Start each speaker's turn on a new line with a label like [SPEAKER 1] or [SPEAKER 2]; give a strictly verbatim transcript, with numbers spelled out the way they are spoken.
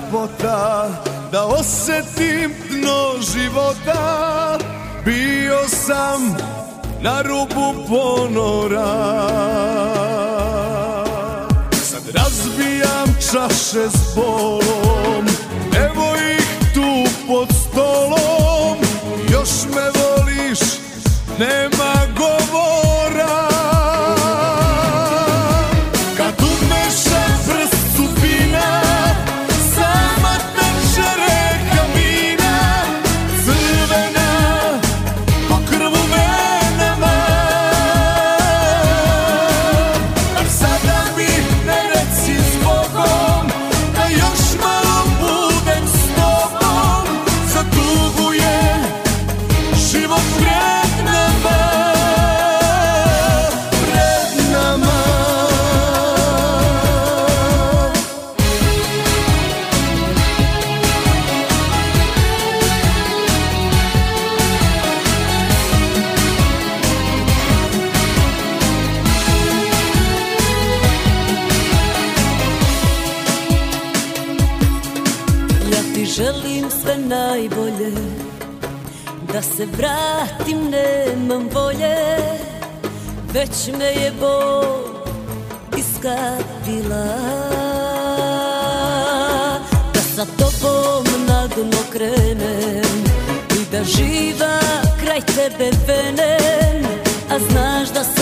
[SPEAKER 1] ljepota, da osjetim dno života. Bio sam na rubu ponora, sad razbijam čaše s bolom, evo ih tu pod stolom. Još me voliš, nema govora. Kad umeša prst sudbina, sama teče reka vina, crvena ko krv u venama. A sada mi ne reci zbogom, da još malo budem s tobom. Za tugu je život pred nama, pred nama.
[SPEAKER 2] Ja ti želim sve najbolje, da se vratim nemam volje, već me je bol iskabila. Da sa tobom na dno krenem i da živa kraj tebe venem, a znaš da